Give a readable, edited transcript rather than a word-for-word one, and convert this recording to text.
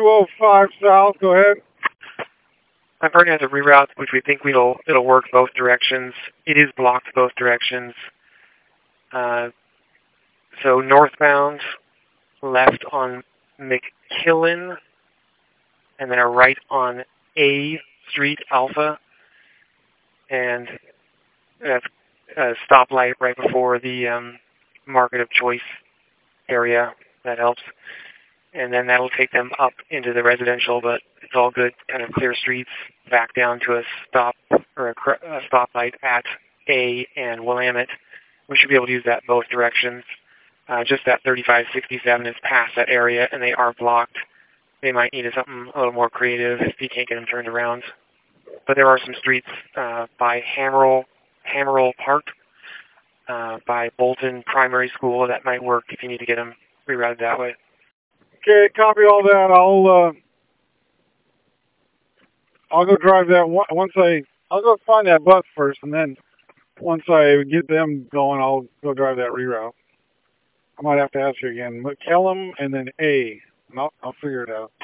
205 south, go ahead. I've already had to reroute, which we think it'll work both directions. It is blocked both directions. So northbound, left on McKillen, and then a right on A Street Alpha, and that's a stoplight right before the Market of Choice area. That helps. And then that'll take them up into the residential, but it's all good, kind of clear streets, back down to a stop or a stoplight at A and Willamette. We should be able to use that both directions. Just that 3567 is past that area, and they are blocked. They might need something a little more creative if you can't get them turned around. But there are some streets by Hammerl Park, by Bolton Primary School that might work if you need to get them rerouted that way. Okay, copy all that. I'll go drive that I'll go find that bus first, and then once I get them going, I'll go drive that reroute. I might have to ask you again. McKellum and then A. And I'll figure it out.